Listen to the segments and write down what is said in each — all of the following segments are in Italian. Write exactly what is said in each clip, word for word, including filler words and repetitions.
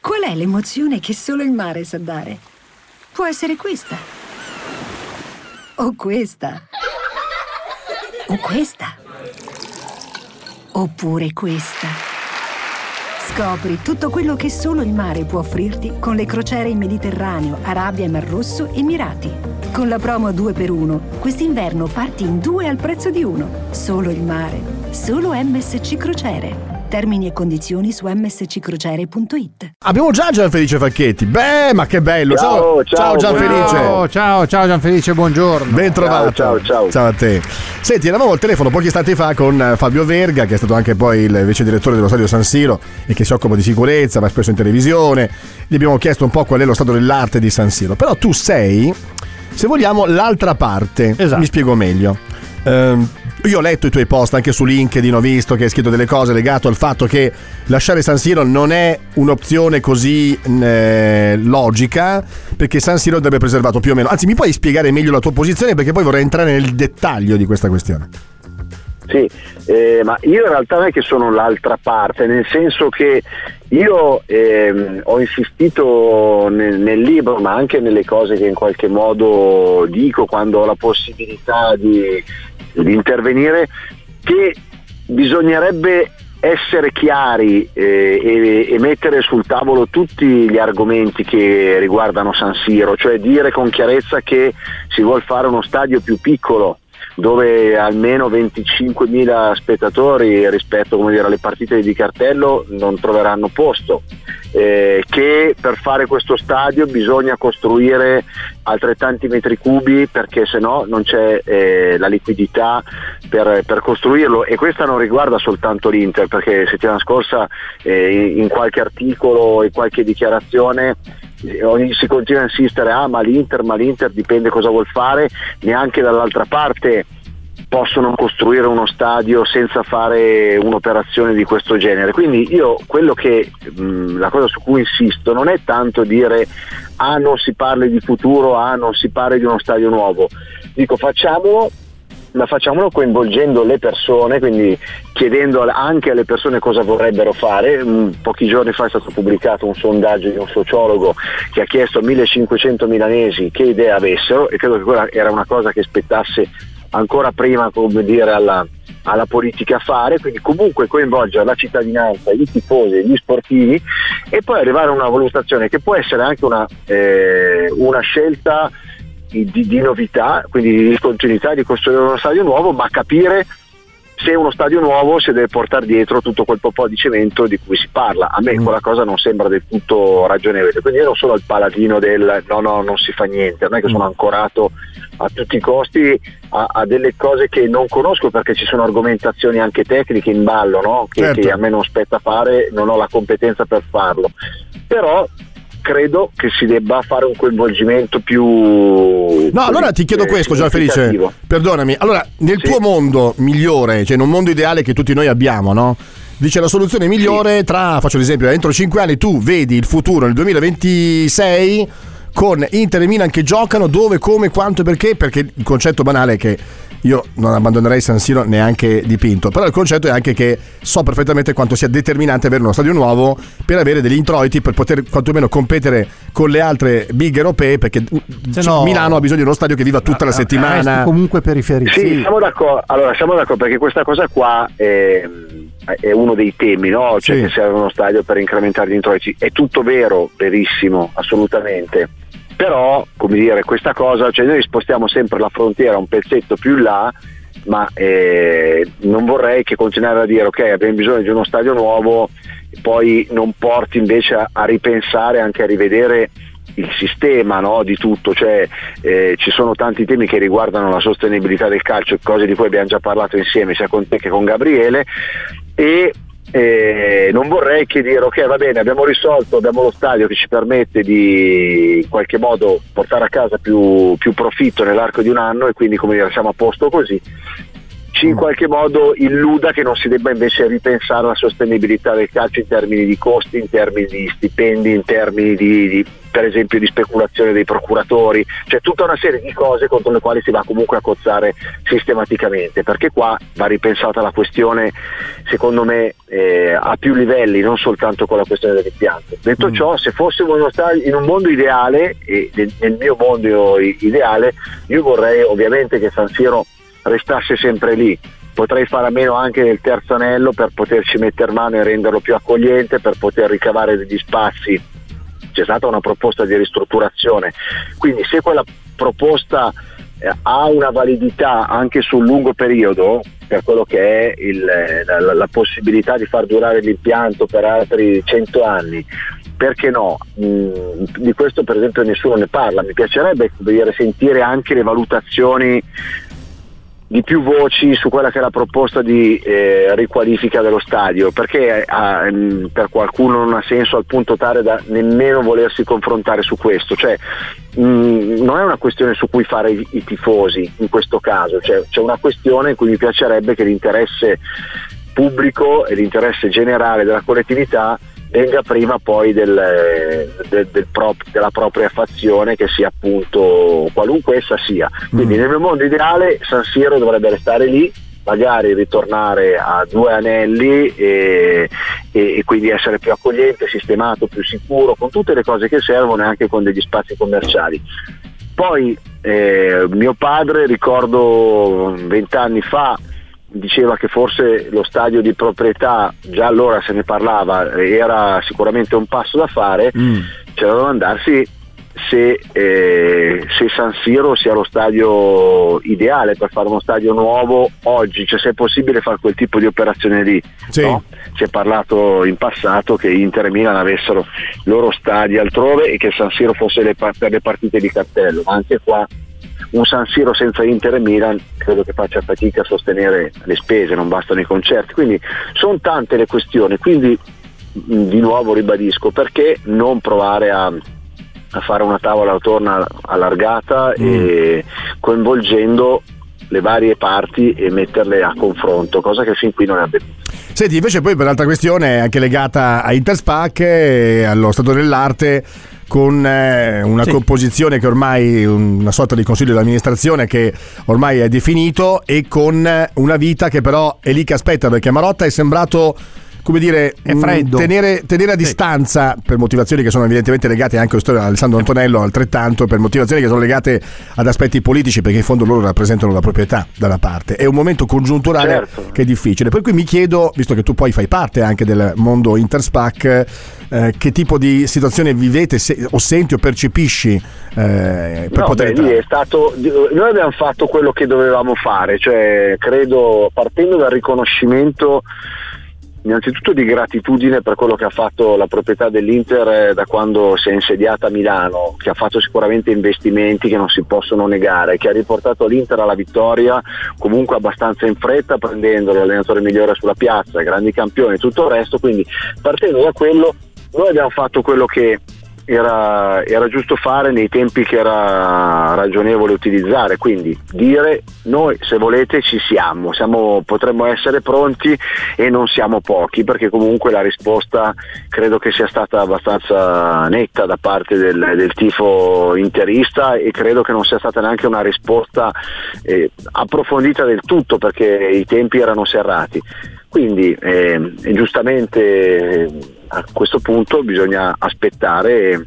Qual è l'emozione che solo il mare sa dare? Può essere questa. O questa. O questa. Oppure questa. Scopri tutto quello che solo il mare può offrirti con le crociere in Mediterraneo, Arabia e Mar Rosso, Emirati. Con la promo due per uno, quest'inverno parti in due al prezzo di uno. Solo il mare. Solo M S C Crociere. Termini e condizioni su m s c crociere punto i t. Abbiamo già Gianfelice Facchetti. Beh, ma che bello. Ciao, ciao, ciao Gianfelice. Ciao, ciao, ciao Gianfelice, buongiorno. Ben trovato. Ciao, ciao, ciao. Ciao a te. Senti, eravamo al telefono pochi istanti fa con Fabio Verga, che è stato anche poi il vice direttore dello stadio San Siro e che si occupa di sicurezza, va spesso in televisione. Gli abbiamo chiesto un po' qual è lo stato dell'arte di San Siro. Però tu sei, se vogliamo, l'altra parte. Esatto. Mi spiego meglio. Ehm, io ho letto i tuoi post anche su LinkedIn, ho visto che hai scritto delle cose legato al fatto che lasciare San Siro non è un'opzione così eh, logica, perché San Siro deve preservato più o meno. Anzi, mi puoi spiegare meglio la tua posizione, perché poi vorrei entrare nel dettaglio di questa questione. Sì, eh, ma io in realtà non è che sono l'altra parte, nel senso che io ehm, ho insistito nel, nel libro, ma anche nelle cose che in qualche modo dico quando ho la possibilità di, di intervenire, che bisognerebbe essere chiari eh, e, e mettere sul tavolo tutti gli argomenti che riguardano San Siro, cioè dire con chiarezza che si vuol fare uno stadio più piccolo, dove almeno venticinquemila spettatori rispetto, come dire, alle partite di cartello non troveranno posto, eh, che per fare questo stadio bisogna costruire altrettanti metri cubi, perché se no non c'è eh, la liquidità per, per costruirlo. E questa non riguarda soltanto l'Inter, perché settimana scorsa eh, in, in qualche articolo e qualche dichiarazione si continua a insistere, ah ma l'Inter, ma l'Inter dipende cosa vuol fare. Neanche dall'altra parte possono costruire uno stadio senza fare un'operazione di questo genere. Quindi io quello che mh, la cosa su cui insisto non è tanto dire ah non si parli di futuro, ah non si parli di uno stadio nuovo. Dico facciamolo, ma facciamolo coinvolgendo le persone, quindi chiedendo anche alle persone cosa vorrebbero fare. Pochi giorni fa è stato pubblicato un sondaggio di un sociologo che ha chiesto a millecinquecento milanesi che idee avessero, e credo che quella era una cosa che spettasse ancora prima, come dire, alla, alla politica fare, quindi comunque coinvolgere la cittadinanza, i tifosi, gli sportivi, e poi arrivare a una valutazione che può essere anche una, eh, una scelta Di, di novità, quindi di discontinuità, di costruire uno stadio nuovo, ma capire se uno stadio nuovo si deve portare dietro tutto quel po' di cemento di cui si parla. A me mm. quella cosa non sembra del tutto ragionevole, quindi io non sono il paladino del no no non si fa niente, non è che sono ancorato a tutti i costi a, a delle cose che non conosco, perché ci sono argomentazioni anche tecniche in ballo, no? che, certo. che a me non spetta fare, non ho la competenza per farlo, però credo che si debba fare un coinvolgimento più... No, allora ti chiedo eh, questo, Gianfelice, perdonami. Allora, nel sì. tuo mondo migliore, cioè in un mondo ideale che tutti noi abbiamo, no? Dice la soluzione migliore sì. tra, faccio l'esempio, entro cinque anni tu vedi il futuro nel duemilaventisei con Inter e Milan che giocano, dove, come, quanto e perché, perché il concetto banale è che io non abbandonerei San Siro neanche dipinto, però il concetto è anche che so perfettamente quanto sia determinante avere uno stadio nuovo per avere degli introiti, per poter quantomeno competere con le altre big europee, perché no, Milano ha bisogno di uno stadio che viva tutta la settimana. Comunque periferici. Sì, siamo d'accordo. Allora siamo d'accordo, perché questa cosa qua è, è uno dei temi, no? Cioè sì. che serve uno stadio per incrementare gli introiti. È tutto vero, verissimo, assolutamente. Però, come dire, questa cosa, cioè noi spostiamo sempre la frontiera un pezzetto più in là, ma eh, non vorrei che continuare a dire ok, abbiamo bisogno di uno stadio nuovo, poi non porti invece a, a ripensare, anche a rivedere il sistema, no, di tutto. Cioè eh, ci sono tanti temi che riguardano la sostenibilità del calcio, cose di cui abbiamo già parlato insieme sia con te che con Gabriele, e Eh, non vorrei che dire ok va bene, abbiamo risolto, abbiamo lo stadio che ci permette di in qualche modo portare a casa più, più profitto nell'arco di un anno, e quindi, come dire, siamo a posto così. Ci ci in qualche modo illuda che non si debba invece ripensare la sostenibilità del calcio in termini di costi, in termini di stipendi, in termini di, di per esempio di speculazione dei procuratori, cioè tutta una serie di cose contro le quali si va comunque a cozzare sistematicamente, perché qua va ripensata la questione secondo me eh, a più livelli, non soltanto con la questione dell'impianto. Detto mm. ciò, se fossimo in un mondo ideale, e nel mio mondo ideale io vorrei ovviamente che San Siro restasse sempre lì. Potrei fare a meno anche del terzo anello per poterci mettere mano e renderlo più accogliente, per poter ricavare degli spazi. C'è stata una proposta di ristrutturazione, quindi se quella proposta eh, ha una validità anche sul lungo periodo, per quello che è il, la, la possibilità di far durare l'impianto per altri cento anni, perché no? Mm, di questo per esempio nessuno ne parla. Mi piacerebbe vedere, sentire anche le valutazioni di più voci su quella che è la proposta di eh, riqualifica dello stadio, perché eh, per qualcuno non ha senso al punto tale da nemmeno volersi confrontare su questo, cioè mh, non è una questione su cui fare i, i tifosi in questo caso, cioè, c'è una questione in cui mi piacerebbe che l'interesse pubblico e l'interesse generale della collettività venga prima poi del, del, del prop, della propria fazione, che sia appunto qualunque essa sia. Quindi mm. nel mio mondo ideale San Siro dovrebbe restare lì, magari ritornare a due anelli e, e, e quindi essere più accogliente, sistemato, più sicuro, con tutte le cose che servono e anche con degli spazi commerciali. Poi eh, mio padre, ricordo vent'anni fa, diceva che forse lo stadio di proprietà, già allora se ne parlava, era sicuramente un passo da fare. mm. C'è da domandarsi se, eh, se San Siro sia lo stadio ideale per fare uno stadio nuovo oggi, cioè se è possibile fare quel tipo di operazione lì. Sì. No? Si è parlato in passato che Inter e Milan avessero loro stadi altrove e che San Siro fosse le, per le partite di cartello, ma anche qua un San Siro senza Inter e Milan credo che faccia fatica a sostenere le spese, non bastano i concerti, quindi sono tante le questioni. Quindi di nuovo ribadisco, perché non provare a, a fare una tavola attorno allargata mm. e coinvolgendo le varie parti e metterle a confronto, cosa che fin qui non è avvenuta. Senti, invece poi per l'altra questione anche legata a Interspac e allo stato dell'arte, con eh, una sì. composizione che ormai, una sorta di consiglio di amministrazione che ormai è definito, e con una vita che però è lì che aspetta, perché Marotta è sembrato, come dire, è freddo. Tenere, tenere a distanza, per motivazioni che sono evidentemente legate anche allo storia di Alessandro Antonello, altrettanto per motivazioni che sono legate ad aspetti politici, perché in fondo loro rappresentano la proprietà da una parte. È un momento congiunturale certo. che è difficile, per cui mi chiedo, visto che tu poi fai parte anche del mondo Interspac, eh, che tipo di situazione vivete se, o senti o percepisci eh, per no, poter beh, entrare? Lì è stato, noi abbiamo fatto quello che dovevamo fare, cioè credo, partendo dal riconoscimento innanzitutto di gratitudine per quello che ha fatto la proprietà dell'Inter da quando si è insediata a Milano, che ha fatto sicuramente investimenti che non si possono negare, che ha riportato l'Inter alla vittoria comunque abbastanza in fretta, prendendo l'allenatore migliore sulla piazza, grandi campioni e tutto il resto. Quindi partendo da quello noi abbiamo fatto quello che Era, era giusto fare nei tempi che era ragionevole utilizzare, quindi dire: noi se volete ci siamo, siamo potremmo essere pronti e non siamo pochi, perché comunque la risposta credo che sia stata abbastanza netta da parte del, del tifo interista, e credo che non sia stata neanche una risposta eh, approfondita del tutto, perché i tempi erano serrati. Quindi eh, giustamente eh, a questo punto bisogna aspettare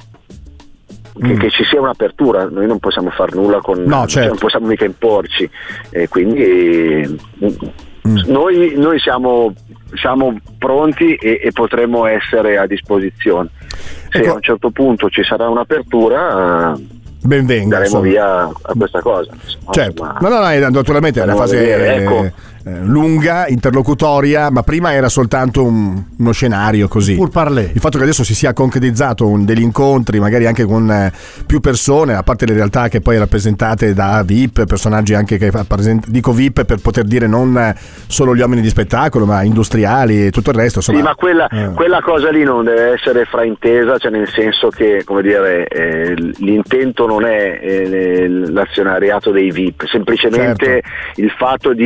che, mm. che ci sia un'apertura. Noi non possiamo far nulla con, no, certo. cioè non possiamo mica imporci, e quindi eh, mm. noi, noi siamo, siamo pronti e, e potremo essere a disposizione. Se ecco. a un certo punto ci sarà un'apertura, ben venga, daremo insomma. via a questa cosa. Certo, ma no, no, no, naturalmente è una fase vedere, ecco. eh, lunga, interlocutoria, ma prima era soltanto un, uno scenario così. Pur parler. Il fatto che adesso si sia concretizzato un, degli incontri, magari anche con eh, più persone, a parte le realtà che poi rappresentate da V I P, personaggi anche che dico V I P per poter dire non solo gli uomini di spettacolo, ma industriali e tutto il resto. Insomma, sì, ma quella, eh. quella cosa lì non deve essere fraintesa, cioè nel senso che, come dire, eh, l'intento non è eh, l'azionariato dei V I P, semplicemente certo. il fatto di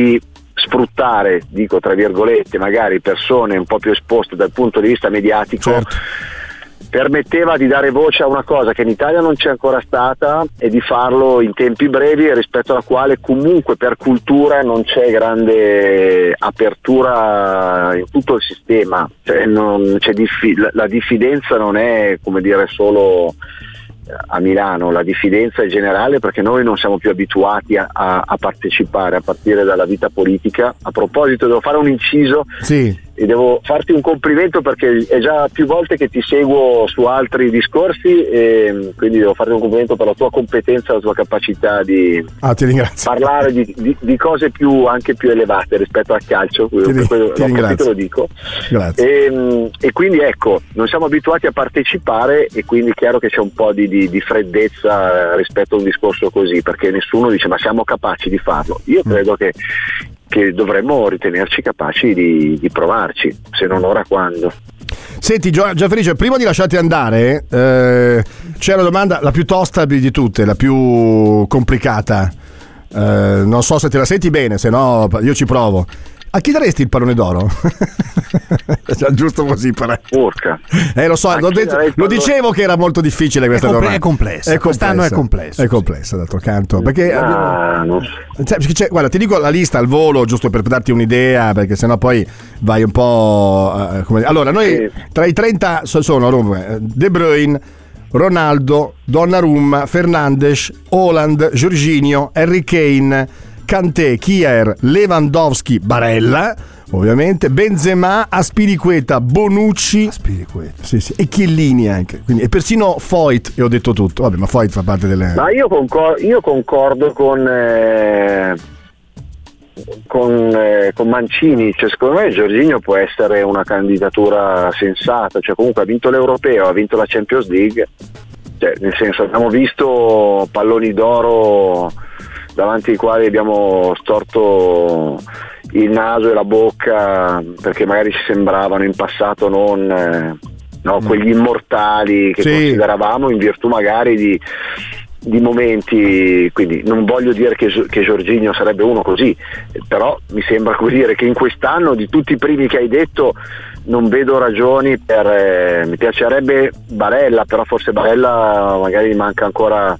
sfruttare, dico tra virgolette, magari persone un po' più esposte dal punto di vista mediatico, certo. permetteva di dare voce a una cosa che in Italia non c'è ancora stata e di farlo in tempi brevi, e rispetto alla quale comunque per cultura non c'è grande apertura in tutto il sistema, cioè non c'è diffi- la diffidenza non è, come dire, solo a Milano, la diffidenza è generale, perché noi non siamo più abituati a, a, a partecipare a partire dalla vita politica. A proposito, devo fare un inciso, sì. e devo farti un complimento perché è già più volte che ti seguo su altri discorsi, e quindi devo farti un complimento per la tua competenza, la tua capacità di ah, ti ringrazio. parlare di, di, di cose più anche più elevate rispetto al calcio, ti, per quello, ti capito, lo dico. Grazie. E, e quindi ecco, non siamo abituati a partecipare, e quindi è chiaro che c'è un po' di, di, di freddezza rispetto a un discorso così, perché nessuno dice ma siamo capaci di farlo. Io credo mm. che che dovremmo ritenerci capaci di, di provarci, se non ora quando. Senti Gianfelice, prima di lasciarti andare, eh, c'è una domanda, la più tosta di tutte, la più complicata, eh, non so se te la senti bene, se no io ci provo. A chi daresti il pallone d'oro? Giusto così per... Porca. Eh, lo so, lo, de- lo dicevo che era molto difficile questa è compl- domanda. È complessa, è quest'anno è complessa. È complessa, d'altro canto. Perché, ah, non so. cioè, c'è, guarda, ti dico la lista al volo, giusto per darti un'idea, perché sennò poi vai un po'... Uh, come... Allora, noi sì. tra i trenta sono De Bruyne, Ronaldo, Donnarumma, Fernandes, Haaland, Jorginho, Harry Kane, Kanté, Kier, Lewandowski, Barella, ovviamente, Benzema, Aspilicueta, Bonucci, Aspilicueta. Sì, sì, e Chiellini anche, quindi, e persino Foyt, e ho detto tutto. Vabbè, ma Foyt fa parte delle... Ma io concordo, io concordo con eh, con, eh, con Mancini, cioè secondo me Jorginho può essere una candidatura sensata, cioè comunque ha vinto l'Europeo, ha vinto la Champions League, cioè nel senso abbiamo visto palloni d'oro davanti ai quali abbiamo storto il naso e la bocca perché magari ci sembravano in passato non eh, no, quegli immortali che sì. consideravamo in virtù magari di, di momenti, quindi non voglio dire che, che Jorginho sarebbe uno così, però mi sembra come dire che in quest'anno di tutti i primi che hai detto non vedo ragioni per eh, mi piacerebbe Barella, però forse Barella magari manca ancora,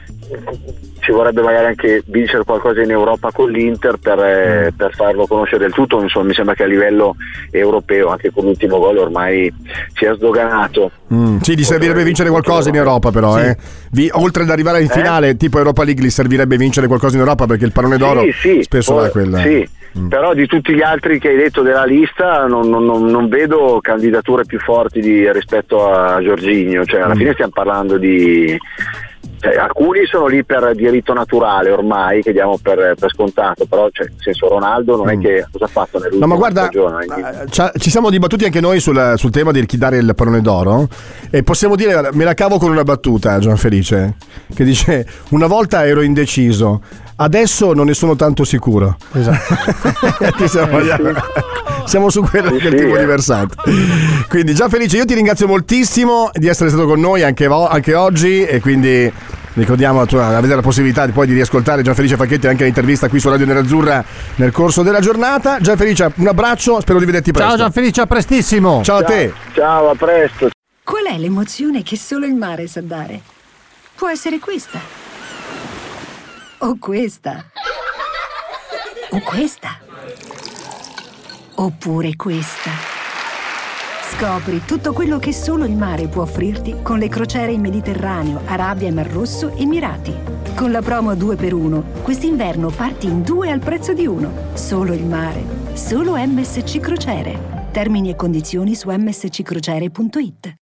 ci vorrebbe magari anche vincere qualcosa in Europa con l'Inter per, eh, per farlo conoscere del tutto. Insomma, mi sembra che a livello europeo anche con l'ultimo gol ormai si è sdoganato. Mm, sì, gli servirebbe vincere qualcosa in Europa però sì. eh. Vi, oltre ad arrivare in finale eh? tipo Europa League gli servirebbe vincere qualcosa in Europa perché il pallone d'oro sì, sì, spesso poi, è quella sì. Mm. Però di tutti gli altri che hai detto della lista non, non, non vedo candidature più forti di, rispetto a Jorginho, cioè alla mm. fine stiamo parlando di Cioè, alcuni sono lì per diritto naturale ormai che diamo per, per scontato, però cioè, nel senso Ronaldo non mm. è che cosa ha fatto nell'ultima no, ma guarda, stagione. Ci siamo dibattuti anche noi sul, sul tema di chi dare il pallone d'oro e possiamo dire, me la cavo con una battuta Gianfelice che dice: una volta ero indeciso, adesso non ne sono tanto sicuro. Esatto. siamo, siamo su quello sì, che è il tipo sì, di versante. Quindi Gianfelice, io ti ringrazio moltissimo di essere stato con noi anche, anche oggi e quindi ricordiamo tu, avete la possibilità di, poi di riascoltare Gianfelice Facchetti anche l'intervista qui su Radio Nerazzurra nel corso della giornata. Gianfelice, un abbraccio, spero di vederti presto. Ciao Gianfelice, a prestissimo. Ciao, ciao a te. Ciao, a presto. Qual è l'emozione che solo il mare sa dare? Può essere questa o questa o questa oppure questa. Scopri tutto quello che solo il mare può offrirti con le crociere in Mediterraneo, Arabia e Mar Rosso, Emirati. Con la promo due per uno, quest'inverno parti in due al prezzo di uno. Solo il mare, solo M S C Crociere. Termini e condizioni su m s c crociere punto it.